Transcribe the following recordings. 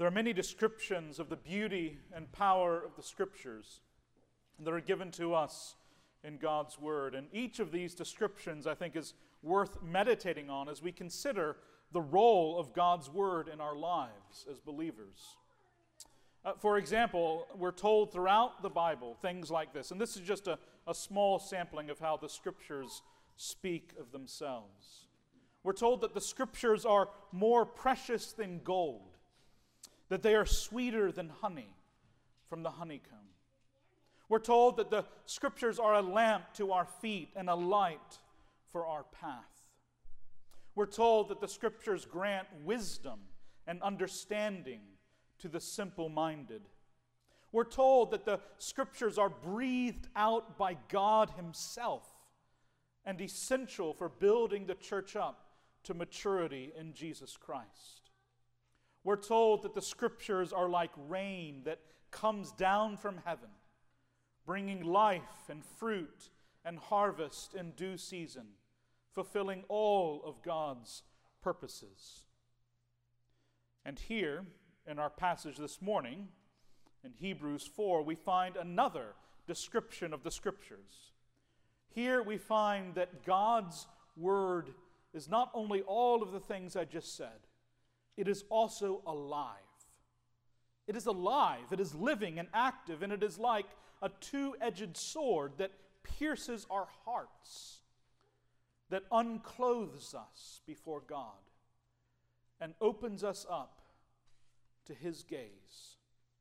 There are many descriptions of the beauty and power of the Scriptures that are given to us in God's Word. And each of these descriptions, I think, is worth meditating on as we consider the role of God's Word in our lives as believers. For example, we're told throughout the Bible things like this, and this is just a small sampling of how the Scriptures speak of themselves. We're told that the Scriptures are more precious than gold, that they are sweeter than honey from the honeycomb. We're told that the Scriptures are a lamp to our feet and a light for our path. We're told that the Scriptures grant wisdom and understanding to the simple-minded. We're told that the Scriptures are breathed out by God Himself and essential for building the church up to maturity in Jesus Christ. We're told that the Scriptures are like rain that comes down from heaven, bringing life and fruit and harvest in due season, fulfilling all of God's purposes. And here, in our passage this morning, in Hebrews 4, we find another description of the Scriptures. Here we find that God's Word is not only all of the things I just said, it is also alive. It is alive, it is living and active, and it is like a two-edged sword that pierces our hearts, that unclothes us before God and opens us up to His gaze.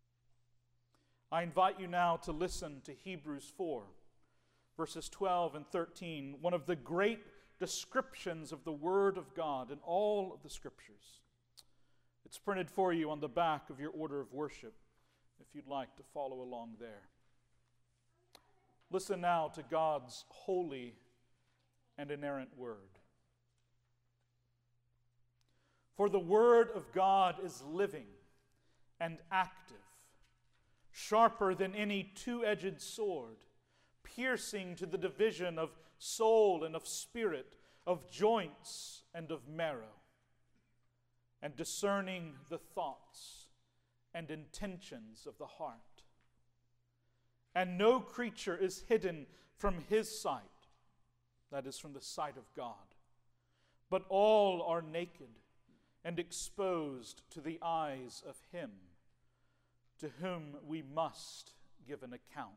I invite you now to listen to Hebrews 4, verses 12 and 13, one of the great descriptions of the Word of God in all of the Scriptures. It's printed for you on the back of your order of worship, if you'd like to follow along there. Listen now to God's holy and inerrant Word. For the Word of God is living and active, sharper than any two-edged sword, piercing to the division of soul and of spirit, of joints and of marrow, and discerning the thoughts and intentions of the heart. And no creature is hidden from His sight, that is, from the sight of God, but all are naked and exposed to the eyes of Him to whom we must give an account.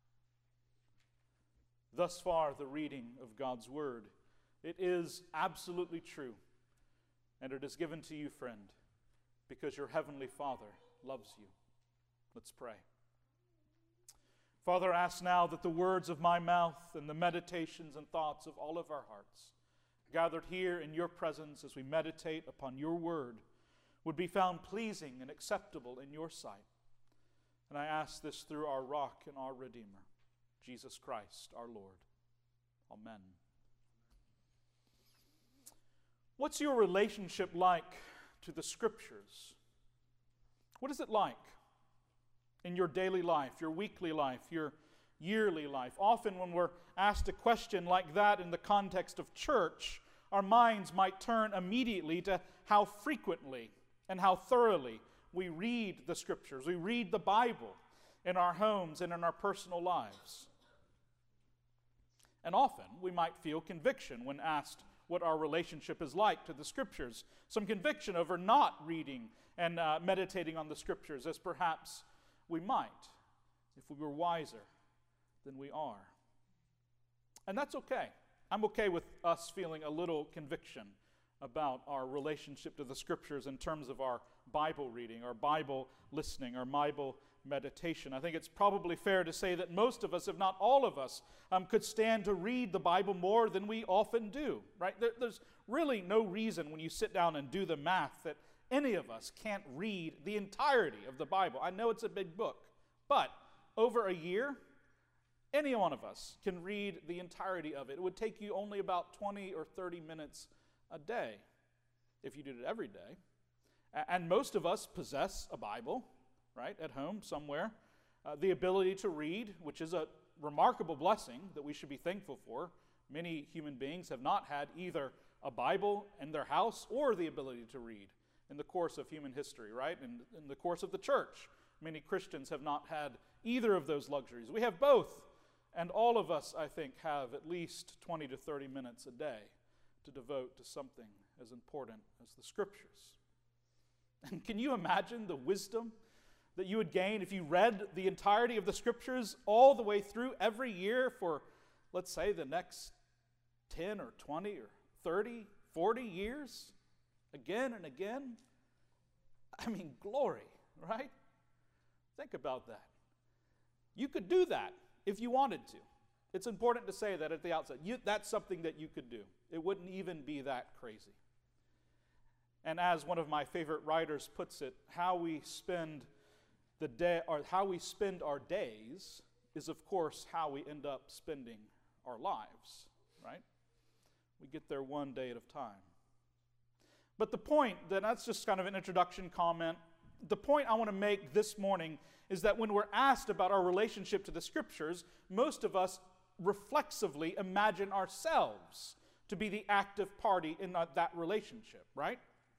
Thus far, the reading of God's Word. It is absolutely true, and it is given to you, friend, because your Heavenly Father loves you. Let's pray. Father, I ask now that the words of my mouth and the meditations and thoughts of all of our hearts, gathered here in your presence as we meditate upon your word, would be found pleasing and acceptable in your sight. And I ask this through our rock and our Redeemer, Jesus Christ, our Lord. Amen. What's your relationship like to the Scriptures? What is it like in your daily life, your weekly life, your yearly life? Often when we're asked a question like that in the context of church, our minds might turn immediately to how frequently and how thoroughly we read the Scriptures. We read the Bible in our homes and in our personal lives. And often we might feel conviction when asked what our relationship is like to the Scriptures. Some conviction over not reading and meditating on the Scriptures as perhaps we might if we were wiser than we are. And that's okay. I'm okay with us feeling a little conviction about our relationship to the Scriptures in terms of our Bible reading, our Bible listening, our Bible meditation. I think it's probably fair to say that most of us, if not all of us, could stand to read the Bible more than we often do, right? There's really no reason when you sit down and do the math that any of us can't read the entirety of the Bible. I know it's a big book, but over a year, any one of us can read the entirety of it. It would take you only about 20 or 30 minutes a day if you did it every day. And most of us possess a Bible, right, at home somewhere. The ability to read, which is a remarkable blessing that we should be thankful for. Many human beings have not had either a Bible in their house or the ability to read in the course of human history, right? In the course of the church, many Christians have not had either of those luxuries. We have both, and all of us, I think, have at least 20 to 30 minutes a day to devote to something as important as the Scriptures. And can you imagine the wisdom that you would gain if you read the entirety of the Scriptures all the way through every year for, let's say, the next 10 or 20 or 30, 40 years, again and again? I mean, glory, right? Think about that. You could do that if you wanted to. It's important to say that at the outset. That's something that you could do. It wouldn't even be that crazy. And as one of my favorite writers puts it, how we spend the day, or how we spend our days is, of course, how we end up spending our lives, right? We get there one day at a time. But the point, that's just kind of an introduction comment. The point I want to make this morning is that when we're asked about our relationship to the Scriptures, most of us reflexively imagine ourselves to be the active party in that relationship, right?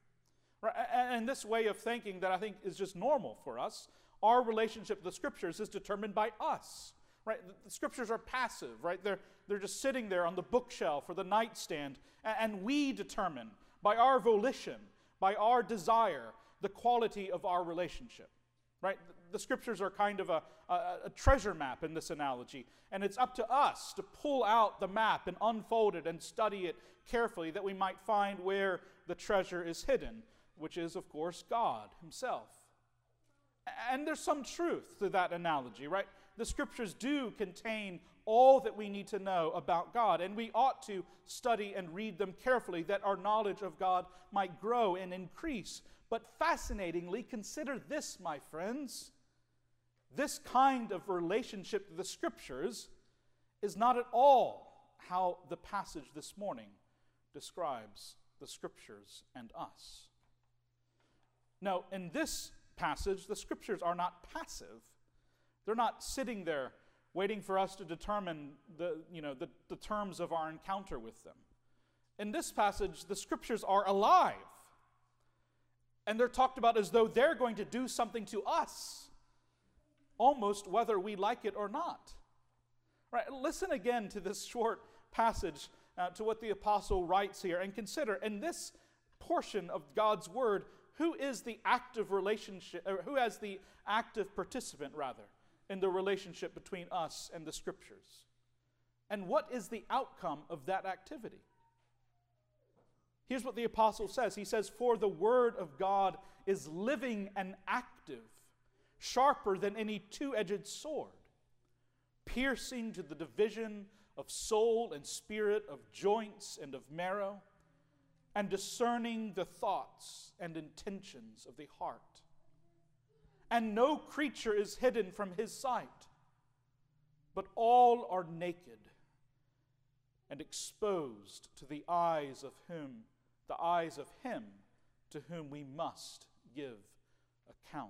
And this way of thinking that I think is just normal for us, our relationship to the Scriptures is determined by us, right? The Scriptures are passive, right? They're just sitting there on the bookshelf or the nightstand, and we determine by our volition, by our desire, the quality of our relationship, right? The Scriptures are kind of a treasure map in this analogy, and it's up to us to pull out the map and unfold it and study it carefully that we might find where the treasure is hidden, which is, of course, God Himself. And there's some truth to that analogy, right? The Scriptures do contain all that we need to know about God, and we ought to study and read them carefully that our knowledge of God might grow and increase. But fascinatingly, consider this, my friends. This kind of relationship to the Scriptures is not at all how the passage this morning describes the Scriptures and us. Now, in this passage, the Scriptures are not passive. They're not sitting there waiting for us to determine the terms of our encounter with them. In this passage, the Scriptures are alive. And they're talked about as though they're going to do something to us, almost whether we like it or not. Right? Listen again to this short passage, to what the apostle writes here, and consider in this portion of God's Word, who is the active relationship, or who has the active participant, rather, in the relationship between us and the Scriptures? And what is the outcome of that activity? Here's what the apostle says. He says, "For the word of God is living and active, sharper than any two-edged sword, piercing to the division of soul and spirit, of joints and of marrow, and discerning the thoughts and intentions of the heart. And no creature is hidden from His sight, but all are naked and exposed to the eyes of Him to whom we must give account."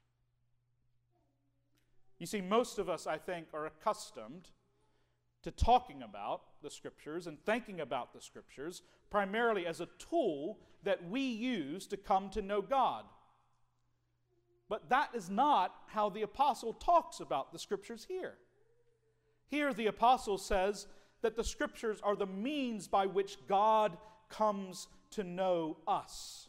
You see, most of us, I think, are accustomed to talking about the Scriptures and thinking about the Scriptures primarily as a tool that we use to come to know God. But that is not how the apostle talks about the Scriptures here. Here the apostle says that the Scriptures are the means by which God comes to know us.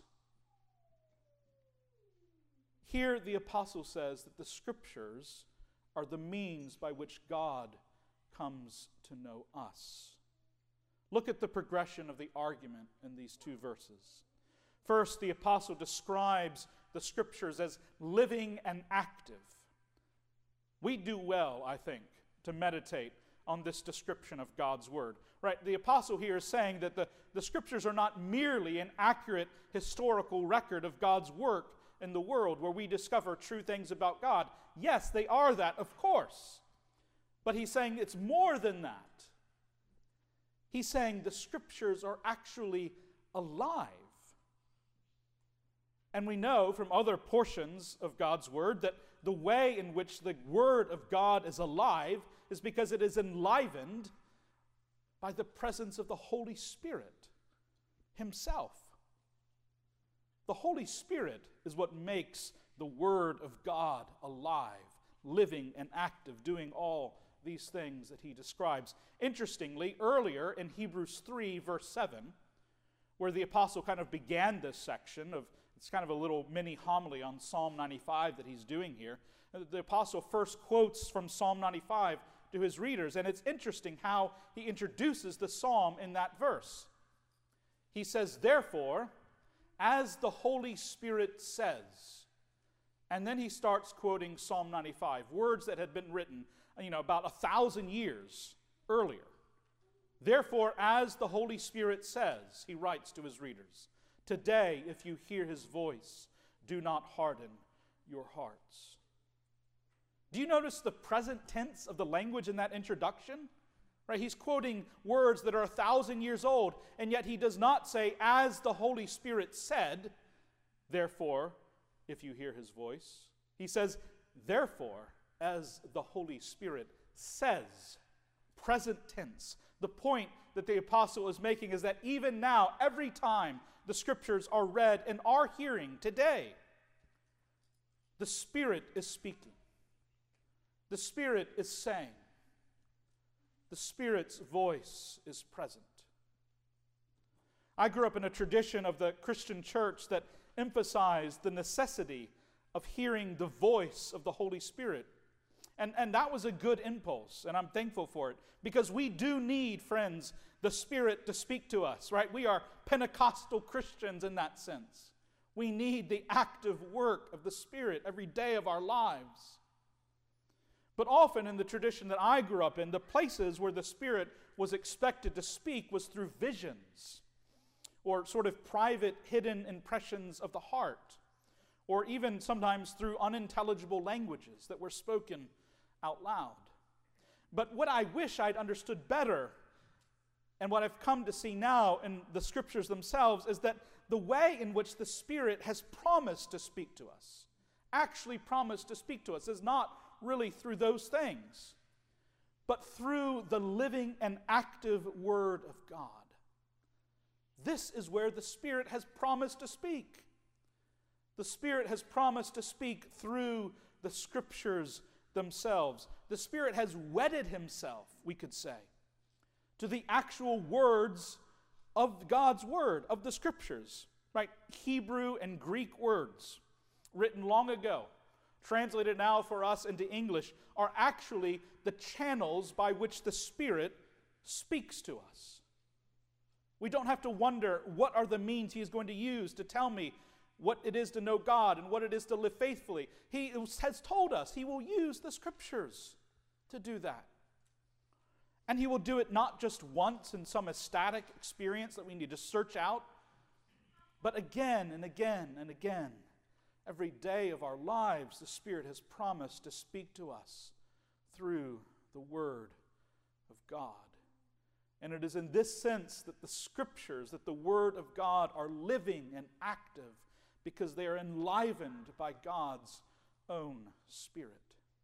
Here the apostle says that the Scriptures are the means by which God comes to know us. Look at the progression of the argument in these two verses. First, the apostle describes the Scriptures as living and active. We do well, I think, to meditate on this description of God's Word. Right? The apostle here is saying that the Scriptures are not merely an accurate historical record of God's work in the world where we discover true things about God. Yes, they are that, of course. But he's saying it's more than that. He's saying the Scriptures are actually alive. And we know from other portions of God's Word that the way in which the Word of God is alive is because it is enlivened by the presence of the Holy Spirit Himself. The Holy Spirit is what makes the Word of God alive, living and active, doing all these things that he describes. Interestingly, earlier in Hebrews 3, verse 7, where the apostle kind of began this section of, it's kind of a little mini homily on Psalm 95 that he's doing here. The apostle first quotes from Psalm 95 to his readers, and it's interesting how he introduces the psalm in that verse. He says, therefore, as the Holy Spirit says, and then he starts quoting Psalm 95, words that had been written, about 1,000 years earlier. Therefore, as the Holy Spirit says, he writes to his readers, today, if you hear his voice, do not harden your hearts. Do you notice the present tense of the language in that introduction? Right? He's quoting words that are 1,000 years old, and yet he does not say, as the Holy Spirit said, therefore, if you hear his voice. He says, therefore, as the Holy Spirit says, present tense. The point that the apostle is making is that even now, every time the scriptures are read in our hearing today, the Spirit is speaking. The Spirit is saying. The Spirit's voice is present. I grew up in a tradition of the Christian church that emphasized the necessity of hearing the voice of the Holy Spirit. And that was a good impulse, and I'm thankful for it, because we do need, friends, the Spirit to speak to us, right? We are Pentecostal Christians in that sense. We need the active work of the Spirit every day of our lives. But often in the tradition that I grew up in, the places where the Spirit was expected to speak was through visions, or sort of private, hidden impressions of the heart, or even sometimes through unintelligible languages that were spoken out loud. But what I wish I'd understood better, and what I've come to see now in the Scriptures themselves, is that the way in which the Spirit has promised to speak to us, actually promised to speak to us, is not really through those things, but through the living and active Word of God. This is where the Spirit has promised to speak. The Spirit has promised to speak through the Scriptures themselves. The Spirit has wedded himself, we could say, to the actual words of God's Word, of the Scriptures, right? Hebrew and Greek words written long ago, translated now for us into English, are actually the channels by which the Spirit speaks to us. We don't have to wonder what are the means he is going to use to tell me what it is to know God and what it is to live faithfully. He has told us he will use the Scriptures to do that. And he will do it not just once in some ecstatic experience that we need to search out, but again and again and again. Every day of our lives, the Spirit has promised to speak to us through the Word of God. And it is in this sense that the Scriptures, that the Word of God are living and active, because they are enlivened by God's own Spirit.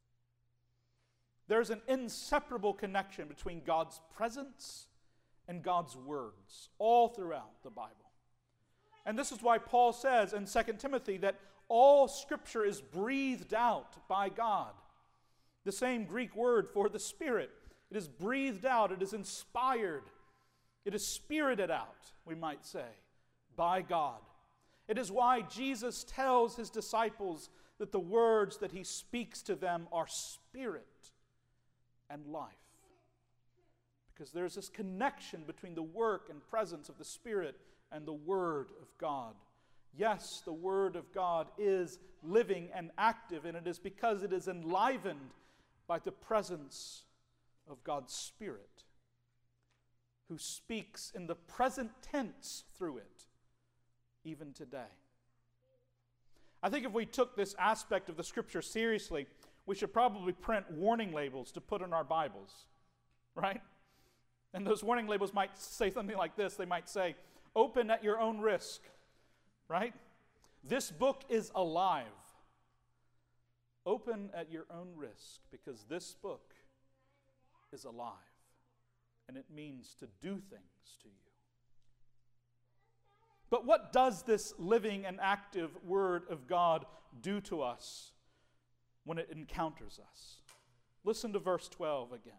There's an inseparable connection between God's presence and God's words all throughout the Bible. And this is why Paul says in 2 Timothy that all Scripture is breathed out by God. The same Greek word for the Spirit. It is breathed out, it is inspired, it is spirited out, we might say, by God. It is why Jesus tells his disciples that the words that he speaks to them are spirit and life. Because there's this connection between the work and presence of the Spirit and the Word of God. Yes, the Word of God is living and active, and it is because it is enlivened by the presence of God's Spirit, who speaks in the present tense through it, even today. I think if we took this aspect of the Scripture seriously, we should probably print warning labels to put in our Bibles, right? And those warning labels might say something like this. They might say, open at your own risk, right? This book is alive. Open at your own risk, because this book is alive, and it means to do things to you. But what does this living and active Word of God do to us when it encounters us? Listen to verse 12 again.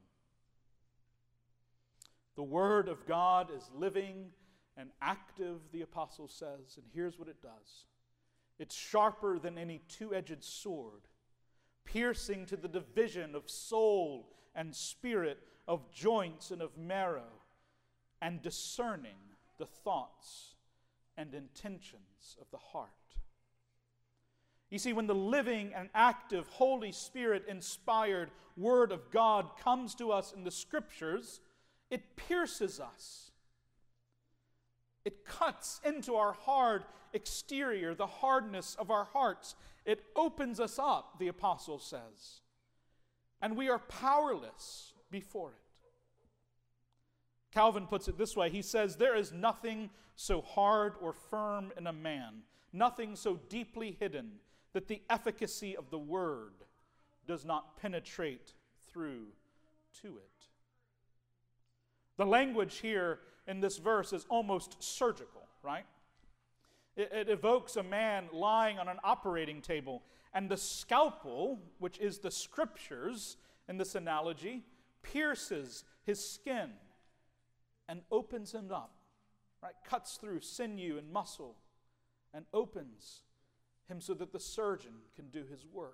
The Word of God is living and active, the apostle says, and here's what it does. It's sharper than any two-edged sword, piercing to the division of soul and spirit, of joints and of marrow, and discerning the thoughts and intentions of the heart. You see, when the living and active Holy Spirit-inspired Word of God comes to us in the Scriptures, it pierces us. It cuts into our hard exterior, the hardness of our hearts. It opens us up, the apostle says, and we are powerless before it. Calvin puts it this way. He says, there is nothing so hard or firm in a man, nothing so deeply hidden, that the efficacy of the Word does not penetrate through to it. The language here in this verse is almost surgical, right? It evokes a man lying on an operating table, and the scalpel, which is the Scriptures in this analogy, pierces his skin and opens him up, right? Cuts through sinew and muscle and opens him so that the surgeon can do his work.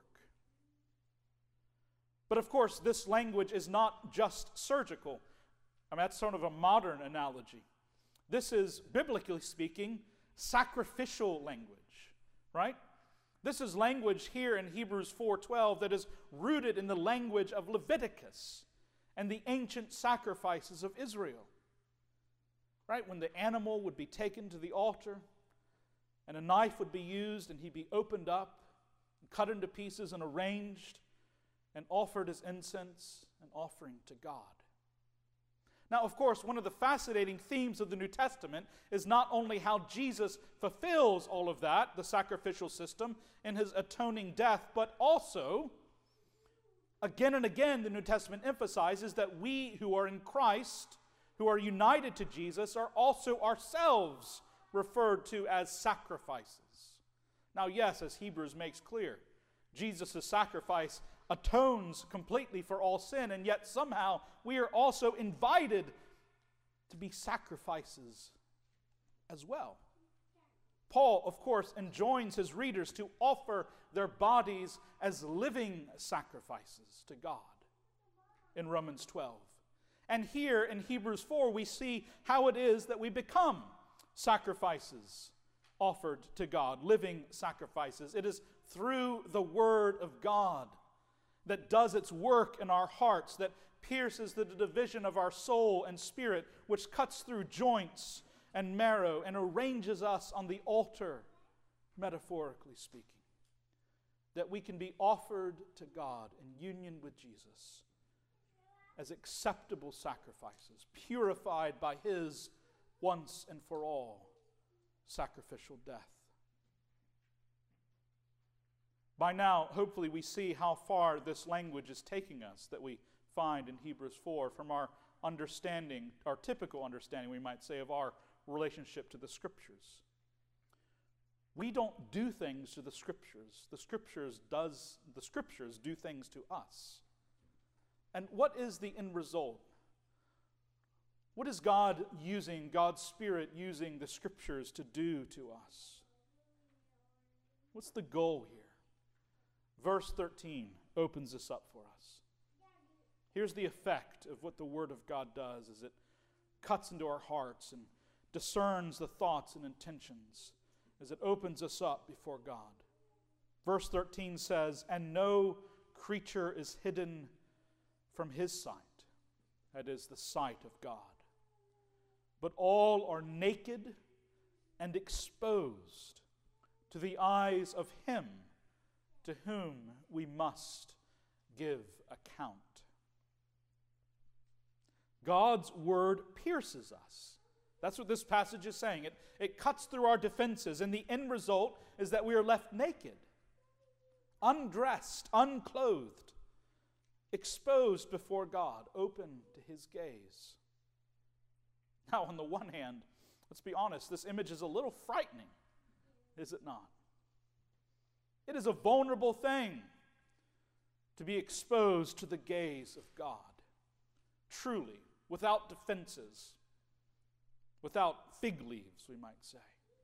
But of course, this language is not just surgical. I mean, that's sort of a modern analogy. This is, biblically speaking, sacrificial language, right? This is language here in Hebrews 4:12 that is rooted in the language of Leviticus and the ancient sacrifices of Israel. Right? When the animal would be taken to the altar and a knife would be used and he'd be opened up, and cut into pieces and arranged and offered as incense and offering to God. Now, of course, one of the fascinating themes of the New Testament is not only how Jesus fulfills all of that, the sacrificial system, in his atoning death, but also, again and again, the New Testament emphasizes that we who are in Christ, who are united to Jesus, are also ourselves referred to as sacrifices. Now, yes, as Hebrews makes clear, Jesus' sacrifice atones completely for all sin, and yet somehow we are also invited to be sacrifices as well. Paul, of course, enjoins his readers to offer their bodies as living sacrifices to God in Romans 12. And here in Hebrews 4, we see how it is that we become sacrifices offered to God, living sacrifices. It is through the Word of God that does its work in our hearts, that pierces the division of our soul and spirit, which cuts through joints and marrow and arranges us on the altar, metaphorically speaking, that we can be offered to God in union with Jesus as acceptable sacrifices, purified by His once and for all sacrificial death. By now, hopefully we see how far this language is taking us that we find in Hebrews 4 from our understanding, our typical understanding, we might say, of our relationship to the Scriptures. We don't do things to the Scriptures. The Scriptures do things to us. And what is the end result? What is God using, God's Spirit using the Scriptures to do to us? What's the goal here? Verse 13 opens this up for us. Here's the effect of what the Word of God does as it cuts into our hearts and discerns the thoughts and intentions, as it opens us up before God. Verse 13 says, "And no creature is hidden from His sight," that is, the sight of God, "but all are naked and exposed to the eyes of Him to whom we must give account." God's Word pierces us. That's what this passage is saying. It cuts through our defenses, and the end result is that we are left naked, undressed, unclothed, exposed before God, open to His gaze. Now, on the one hand, Let's be honest, this image is a little frightening, is it not? It is a vulnerable thing to be exposed to the gaze of God, truly, without defenses, without fig leaves, we might say.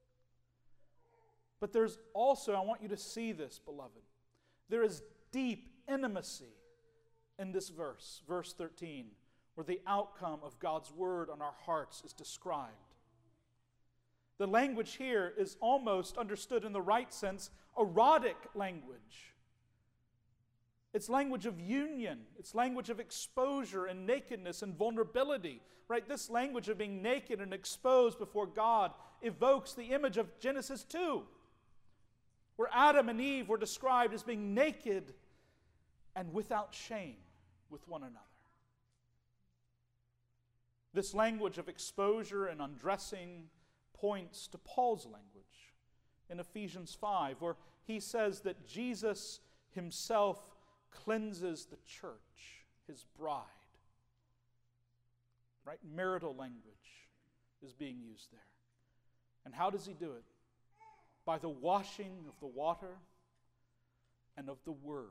But there's also, I want you to see this, beloved, there is deep intimacy in this verse, verse 13, where the outcome of God's word on our hearts is described. The language here is almost understood in the right sense, erotic language. It's language of union. It's language of exposure and nakedness and vulnerability. Right? This language of being naked and exposed before God evokes the image of Genesis 2, where Adam and Eve were described as being naked and without shame with one another. This language of exposure and undressing points to Paul's language in Ephesians 5, where he says that Jesus himself cleanses the church, his bride. Right? Marital language is being used there. And how does he do it? By the washing of the water and of the Word.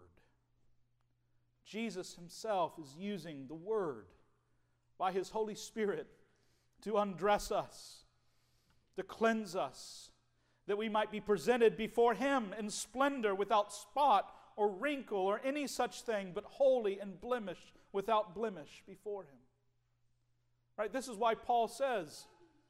Jesus himself is using the Word by his Holy Spirit to undress us, to cleanse us, that we might be presented before him in splendor, without spot or wrinkle or any such thing, but holy and blemished, without blemish before him. Right? This is why Paul says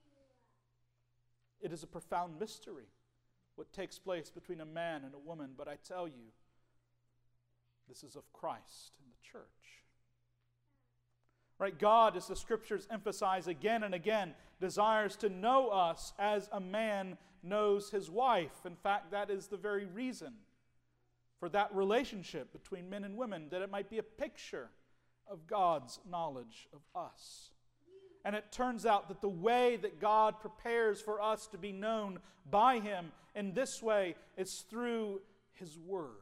it is a profound mystery what takes place between a man and a woman, but I tell you, this is of Christ and the church. Right? God, as the Scriptures emphasize again and again, desires to know us as a man knows his wife. In fact, that is the very reason for that relationship between men and women, that it might be a picture of God's knowledge of us. And it turns out that the way that God prepares for us to be known by him in this way is through his Word.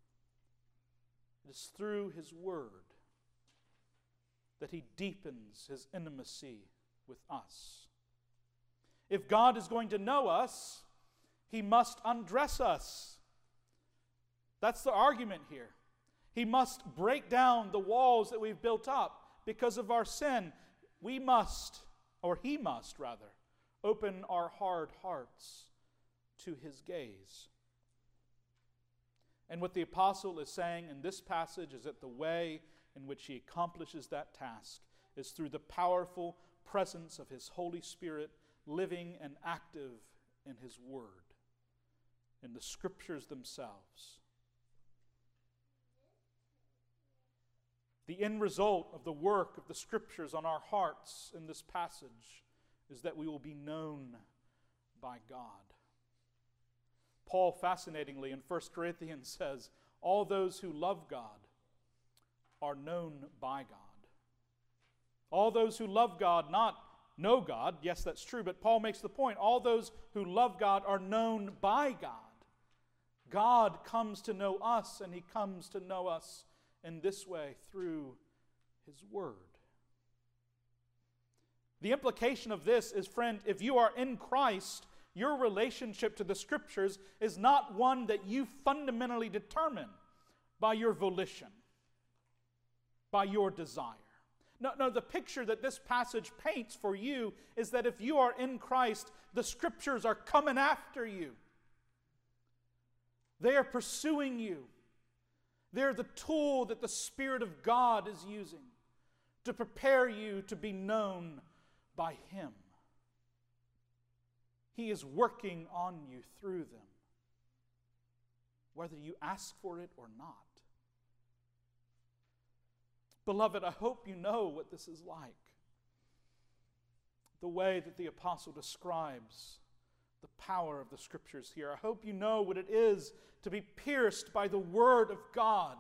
It is through his Word that he deepens his intimacy with us. If God is going to know us, he must undress us. That's the argument here. He must break down the walls that we've built up because of our sin. We must, or he must rather, open our hard hearts to his gaze. And what the apostle is saying in this passage is that the way in which he accomplishes that task is through the powerful presence of his Holy Spirit living and active in his Word, in the Scriptures themselves. The end result of the work of the Scriptures on our hearts in this passage is that we will be known by God. Paul, fascinatingly, in 1 Corinthians says, all those who love God are known by God. All those who love God, not know God, yes, that's true, but Paul makes the point, all those who love God are known by God. God comes to know us, and he comes to know us in this way through his Word. The implication of this is, friend, if you are in Christ, your relationship to the Scriptures is not one that you fundamentally determine by your volition, by your desire. No, the picture that this passage paints for you is that if you are in Christ, the Scriptures are coming after you. They are pursuing you. They're the tool that the Spirit of God is using to prepare you to be known by him. He is working on you through them, whether you ask for it or not. Beloved, I hope you know what this is like. The way that the apostle describes the power of the Scriptures here. I hope you know what it is to be pierced by the Word of God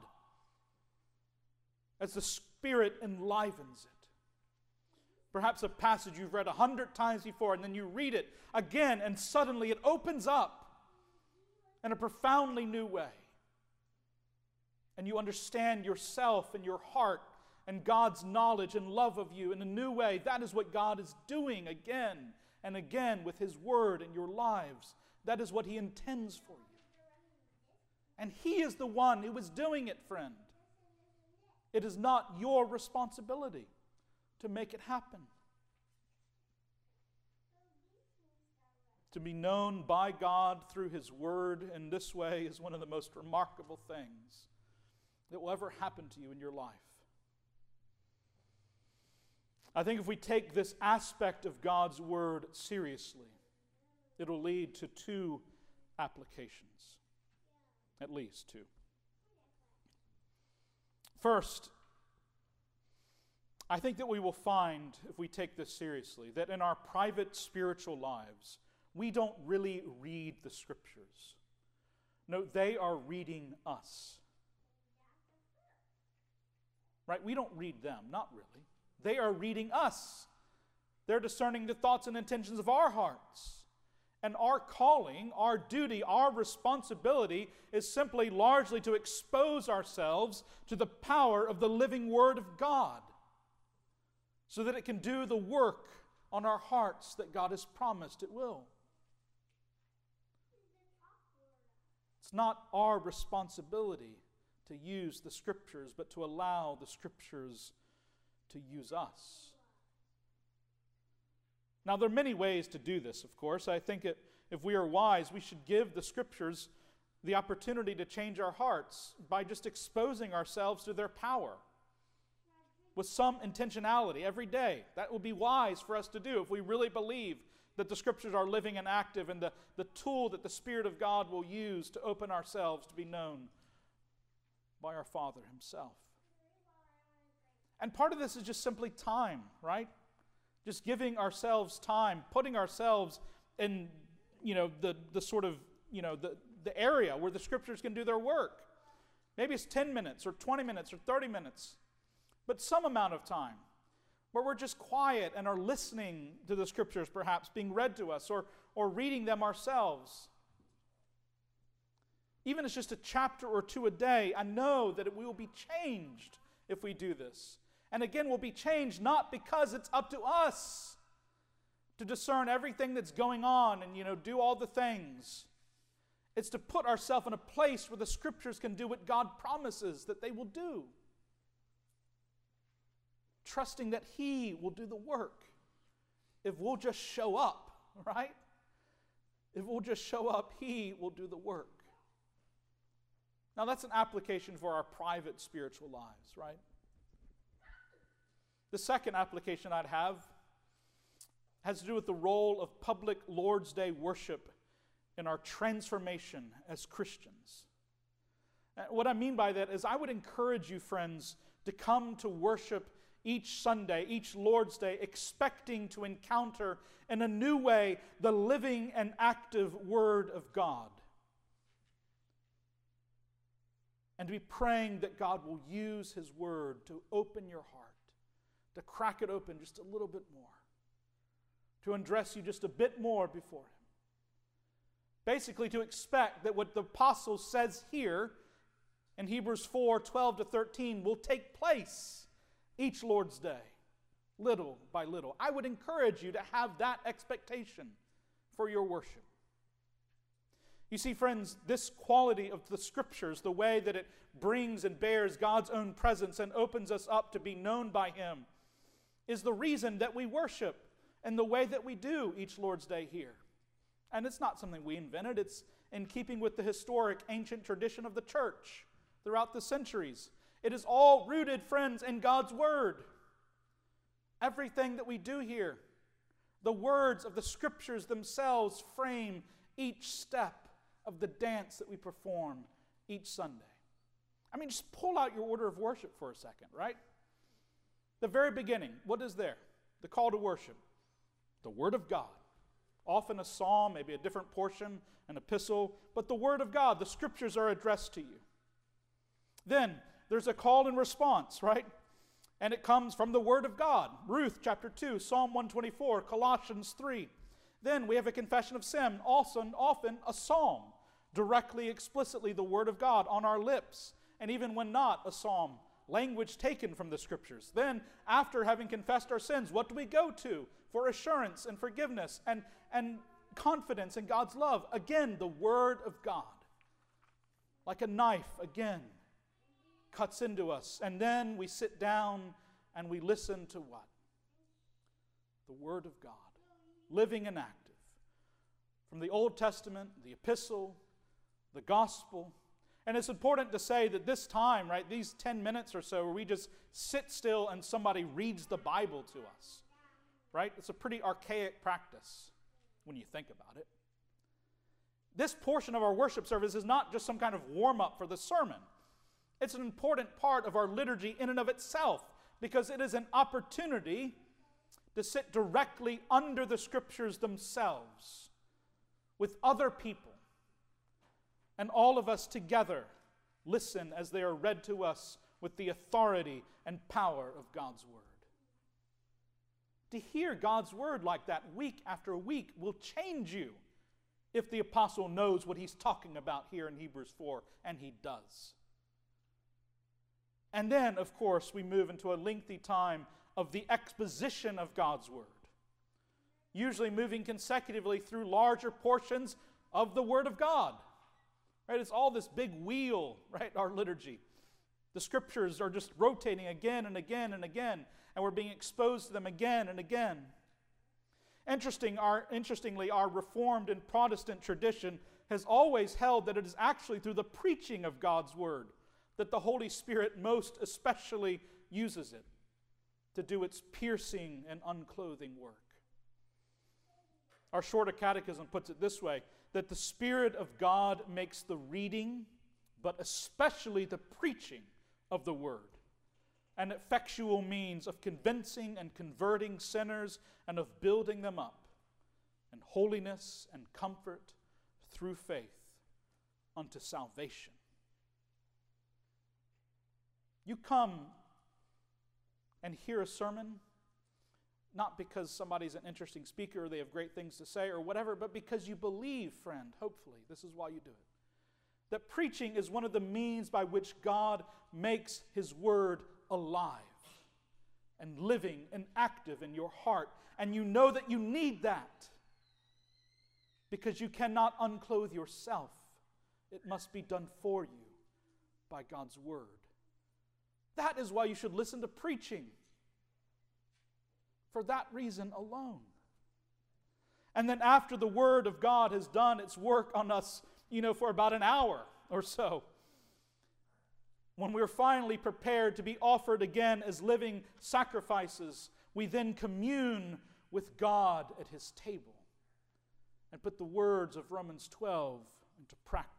as the Spirit enlivens it. Perhaps a passage you've read 100 times before, and then you read it again, and suddenly it opens up in a profoundly new way. And you understand yourself and your heart and God's knowledge and love of you in a new way. That is what God is doing again and again with His Word in your lives. That is what He intends for you. And He is the one who is doing it, friend. It is not your responsibility to make it happen. To be known by God through His Word in this way is one of the most remarkable things that will ever happen to you in your life. I think if we take this aspect of God's Word seriously, it will lead to two applications, at least two. First, I think that we will find, if we take this seriously, that in our private spiritual lives, we don't really read the Scriptures. No, they are reading us. Right? We don't read them, not really. They are reading us. They're discerning the thoughts and intentions of our hearts. And our calling, our duty, our responsibility is simply largely to expose ourselves to the power of the living Word of God so that it can do the work on our hearts that God has promised it will. It's not our responsibility to use the Scriptures, but to allow the Scriptures to use us. Now, there are many ways to do this, of course. I think if we are wise, we should give the Scriptures the opportunity to change our hearts by just exposing ourselves to their power with some intentionality every day. That will be wise for us to do if we really believe that the Scriptures are living and active and the tool that the Spirit of God will use to open ourselves to be known by our Father Himself. And part of this is just simply time, right? Just giving ourselves time, putting ourselves in, the sort of, the area where the Scriptures can do their work. Maybe it's 10 minutes or 20 minutes or 30 minutes, but some amount of time where we're just quiet and are listening to the Scriptures perhaps being read to us or reading them ourselves. Even if it's just a chapter or two a day, I know that we will be changed if we do this. And again, we'll be changed not because it's up to us to discern everything that's going on and, do all the things. It's to put ourselves in a place where the Scriptures can do what God promises that they will do. Trusting that He will do the work if we'll just show up, right? If we'll just show up, He will do the work. Now, that's an application for our private spiritual lives, right? The second application I'd have has to do with the role of public Lord's Day worship in our transformation as Christians. What I mean by that is I would encourage you, friends, to come to worship each Sunday, each Lord's Day, expecting to encounter in a new way the living and active Word of God. And to be praying that God will use His Word to open your heart, to crack it open just a little bit more, to undress you just a bit more before Him. Basically, to expect that what the apostle says here in Hebrews 4:12-13 will take place each Lord's Day, little by little. I would encourage you to have that expectation for your worship. You see, friends, this quality of the Scriptures, the way that it brings and bears God's own presence and opens us up to be known by Him, is the reason that we worship and the way that we do each Lord's Day here. And it's not something we invented. It's in keeping with the historic ancient tradition of the church throughout the centuries. It is all rooted, friends, in God's Word. Everything that we do here, the words of the Scriptures themselves frame each step of the dance that we perform each Sunday. I mean, just pull out your order of worship for a second, right? The very beginning, what is there? The call to worship. The Word of God. Often a psalm, maybe a different portion, an epistle, but the Word of God, the Scriptures are addressed to you. Then there's a call and response, right? And it comes from the Word of God. Ruth chapter 2, Psalm 124, Colossians 3. Then we have a confession of sin, also often a psalm, directly, explicitly the Word of God on our lips. And even when not a psalm, language taken from the Scriptures. Then, after having confessed our sins, what do we go to for assurance and forgiveness and confidence in God's love? Again, the Word of God. Like a knife, again, cuts into us. And then we sit down and we listen to what? The Word of God, living and active. From the Old Testament, the Epistle, the Gospel. And it's important to say that this time, right, these 10 minutes or so where we just sit still and somebody reads the Bible to us, right? It's a pretty archaic practice when you think about it. This portion of our worship service is not just some kind of warm-up for the sermon. It's an important part of our liturgy in and of itself because it is an opportunity to sit directly under the Scriptures themselves with other people. And all of us together listen as they are read to us with the authority and power of God's Word. To hear God's Word like that week after week will change you if the apostle knows what he's talking about here in Hebrews 4, and he does. And then, of course, we move into a lengthy time of the exposition of God's Word, usually moving consecutively through larger portions of the Word of God. Right? It's all this big wheel, right, our liturgy. The Scriptures are just rotating again and again and again, and we're being exposed to them again and again. Interestingly, our Reformed and Protestant tradition has always held that it is actually through the preaching of God's Word that the Holy Spirit most especially uses it to do its piercing and unclothing work. Our Shorter Catechism puts it this way, that the Spirit of God makes the reading, but especially the preaching of the Word, an effectual means of convincing and converting sinners and of building them up in holiness and comfort through faith unto salvation. You come and hear a sermon, not because somebody's an interesting speaker or they have great things to say or whatever, but because you believe, friend, hopefully. This is why you do it. That preaching is one of the means by which God makes His Word alive and living and active in your heart. And you know that you need that because you cannot unclothe yourself. It must be done for you by God's Word. That is why you should listen to preaching. For that reason alone. And then after the Word of God has done its work on us, for about an hour or so, when we're finally prepared to be offered again as living sacrifices, we then commune with God at His table and put the words of Romans 12 into practice.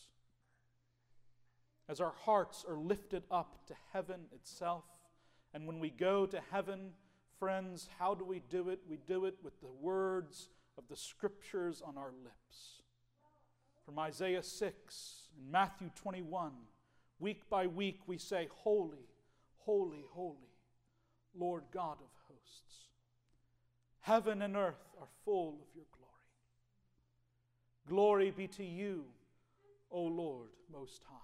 As our hearts are lifted up to heaven itself, and when we go to heaven, friends, how do we do it? We do it with the words of the Scriptures on our lips. From Isaiah 6 and Matthew 21, week by week we say, Holy, holy, holy, Lord God of hosts. Heaven and earth are full of your glory. Glory be to you, O Lord Most High.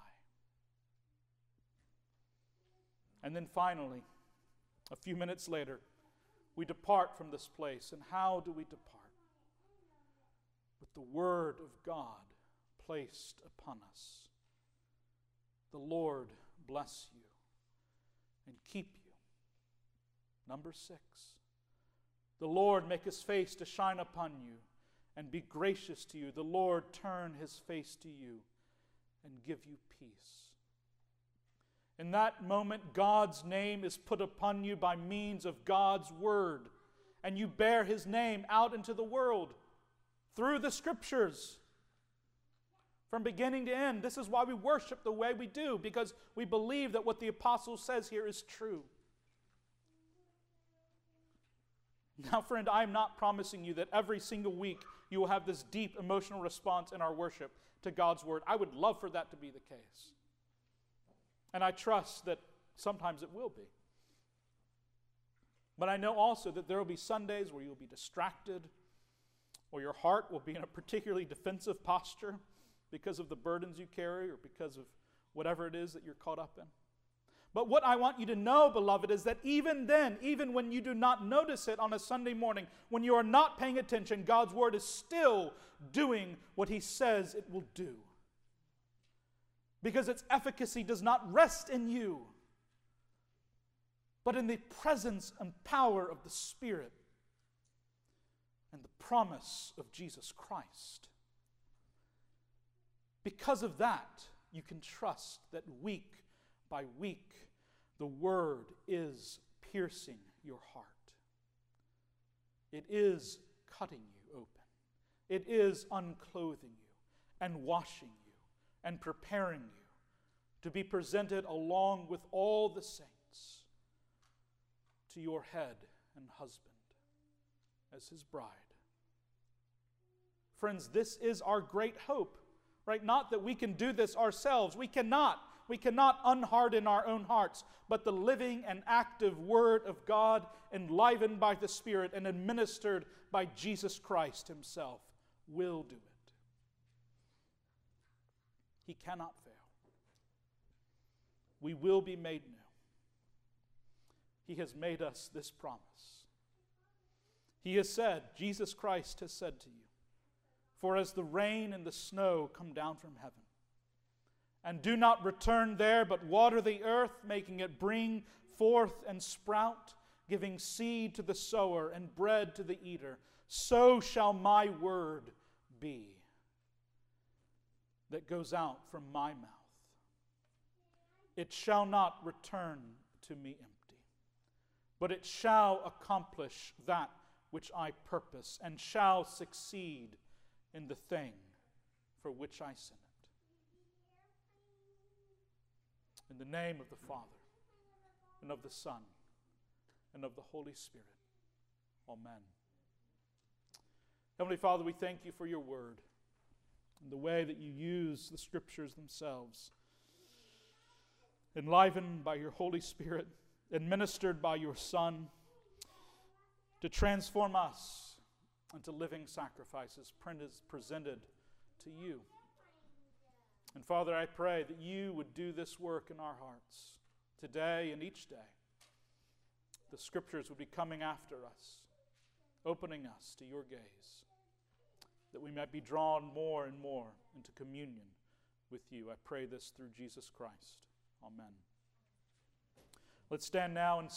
And then finally, a few minutes later, we depart from this place. And how do we depart? With the Word of God placed upon us. The Lord bless you and keep you. Number 6, the Lord make His face to shine upon you and be gracious to you. The Lord turn His face to you and give you peace. In that moment, God's name is put upon you by means of God's Word, and you bear His name out into the world through the Scriptures. From beginning to end, this is why we worship the way we do, because we believe that what the apostle says here is true. Now, friend, I am not promising you that every single week you will have this deep emotional response in our worship to God's Word. I would love for that to be the case. And I trust that sometimes it will be. But I know also that there will be Sundays where you'll be distracted, or your heart will be in a particularly defensive posture because of the burdens you carry or because of whatever it is that you're caught up in. But what I want you to know, beloved, is that even then, even when you do not notice it on a Sunday morning, when you are not paying attention, God's Word is still doing what He says it will do. Because its efficacy does not rest in you, but in the presence and power of the Spirit and the promise of Jesus Christ. Because of that, you can trust that week by week, the Word is piercing your heart. It is cutting you open. It is unclothing you and washing you and preparing you to be presented along with all the saints to your head and husband as his bride. Friends, this is our great hope, right? Not that we can do this ourselves. We cannot unharden our own hearts, but the living and active Word of God, enlivened by the Spirit and administered by Jesus Christ Himself, will do it. He cannot fail. We will be made new. He has made us this promise. He has said, Jesus Christ has said to you, "For as the rain and the snow come down from heaven, and do not return there, but water the earth, making it bring forth and sprout, giving seed to the sower and bread to the eater, so shall my word be that goes out from my mouth. It shall not return to me empty, but it shall accomplish that which I purpose, and shall succeed in the thing for which I sent it." In the name of the Father, and of the Son, and of the Holy Spirit. Amen. Heavenly Father, we thank you for your word and the way that you use the Scriptures themselves, enlivened by your Holy Spirit, administered by your Son, to transform us into living sacrifices presented to you. And Father, I pray that you would do this work in our hearts today and each day. The Scriptures would be coming after us, opening us to your gaze, that we might be drawn more and more into communion with you. I pray this through Jesus Christ. Amen. Let's stand now and